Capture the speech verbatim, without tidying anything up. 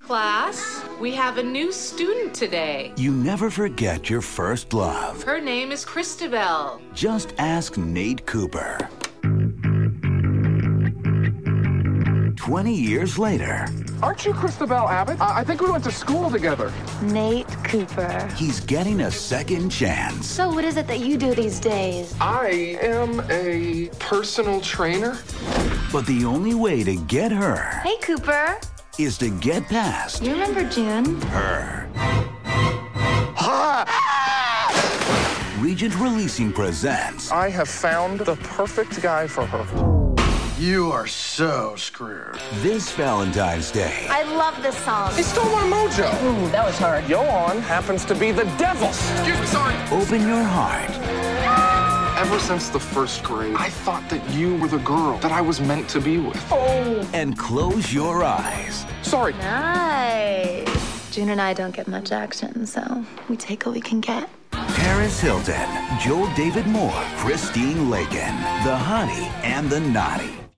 class. We have a new student today. You never forget your first love. Her name is Christabel. Just ask Nate Cooper. Twenty years later, Aren't you Christabel Abbott? I, I think we went to school together. Nate Cooper. he's getting a second chance. So what is it that you do these days? I am a personal trainer. But the only way to get her Hey, Cooper. is to get past You remember June? her. Regent Releasing presents I have found the perfect guy for her. You are so screwed. this Valentine's Day. I love this song. He stole my mojo. Ooh, that was hard. Johan happens to be the devil. Excuse me, sorry. Open your heart Ever since the first grade, I thought that you were the girl that I was meant to be with. Oh. and close your eyes. Sorry. Nice. June and I don't get much action, so we take what we can get. Paris Hilton, Joel David Moore, Christine Lakin, the hottie and the naughty.